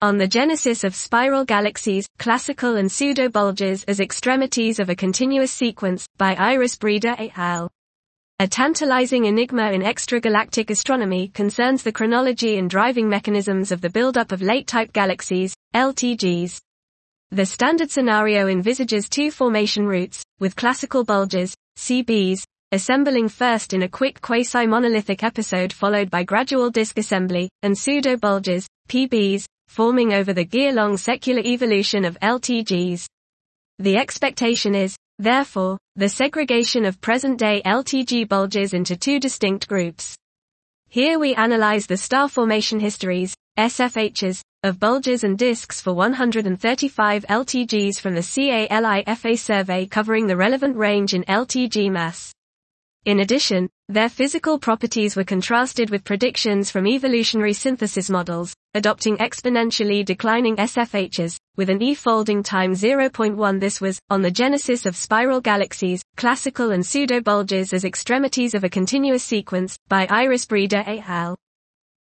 On the Genesis of Spiral Galaxies, Classical and Pseudo-Bulges as Extremities of a Continuous Sequence, by Iris Breeder et al. A tantalizing enigma in extragalactic astronomy concerns the chronology and driving mechanisms of the buildup of late-type galaxies, LTGs. The standard scenario envisages two formation routes, with classical bulges, CBs, assembling first in a quick quasi-monolithic episode followed by gradual disk assembly, and pseudo-bulges, PBs, forming over the gear-long secular evolution of LTGs. The expectation is, therefore, the segregation of present-day LTG bulges into two distinct groups. Here we analyze the star formation histories, SFHs, of bulges and disks for 135 LTGs from the CALIFA survey covering the relevant range in LTG mass. In addition, their physical properties were contrasted with predictions from evolutionary synthesis models, adopting exponentially declining SFHs, with an E-folding time 0.1. This was, On the Genesis of Spiral Galaxies, Classical and Pseudo-Bulges as Extremities of a Continuous Sequence, by Iris Breeder et al.